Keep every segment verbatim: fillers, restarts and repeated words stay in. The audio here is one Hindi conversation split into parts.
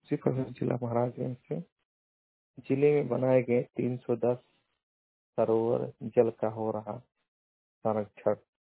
उसी प्रकार जिला महाराजगंज से जिले में बनाए गए तीन सौ दस सरोवर जल का हो रहा संरक्षण।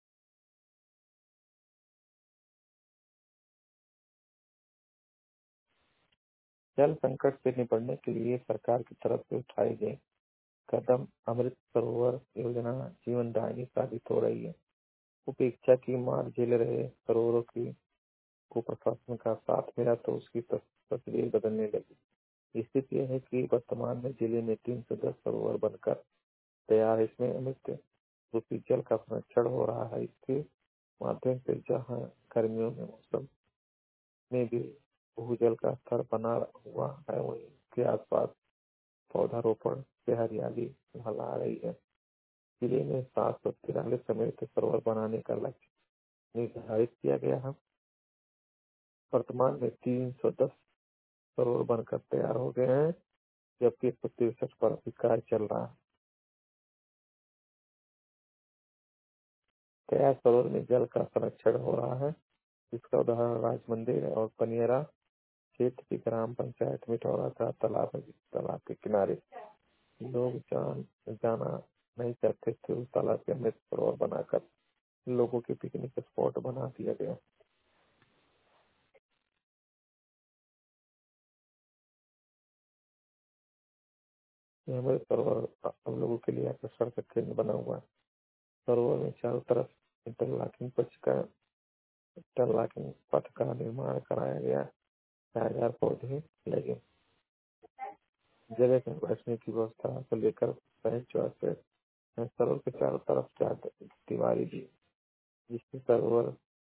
जल संकट से निपटने के लिए सरकार की तरफ से उठाए गए कदम अमृत सरोवर योजना जीवन दायिनी साबित हो रही है। उपेक्षा की मार झेल रहे सरोवरों की को प्रशासन का साथ मिला तो उसकी तस्वीर बदलने लगी। स्थिति यह है कि वर्तमान में जिले में तीन सौ दस सरोवर बनकर तैयार है। इसमें अमृत रूपी जल का संरक्षण हो रहा है। इसके माध्यम से जहाँ गर्मियों में मौसम में भी भूजल का स्तर बना हुआ है, वहीं इसके आसपास पौधारोपण से हरियाली फैला रही है। जिले में सात सौ तिरालीस समेत सरोवर बनाने का लक्ष्य निर्धारित किया गया है। वर्तमान में तीन सौ दस सरोवर बनकर तैयार हो गए हैं, जबकि एक सौ तिरसठ पर अभी कार्य चल रहा है। तैयार सरोवर में जल का संरक्षण हो रहा है। इसका उदाहरण राज मंदिर और पनियरा क्षेत्र की ग्राम पंचायत मिठौरा का तालाब है। जिस तालाब के किनारे लोग जान जाना नहीं चाहते थे, उस तालाब के अमृत सरोवर बनाकर लोगों के पिकनिक स्पॉट बना दिया गया। यह अमृत सरोवर हम लोगों के लिए आकर्षण का केंद्र बना हुआ है। सरोवर में चारों तरफ इंटरलॉकिंग पथ का इंटरलॉकिंग पथ का निर्माण कराया गया। चार हजार पौधे लगे। जगह में बैठने की व्यवस्था को लेकर पहले चौथे सरोवर के चारों तरफ चार दीवारी दी, जिससे सरोवर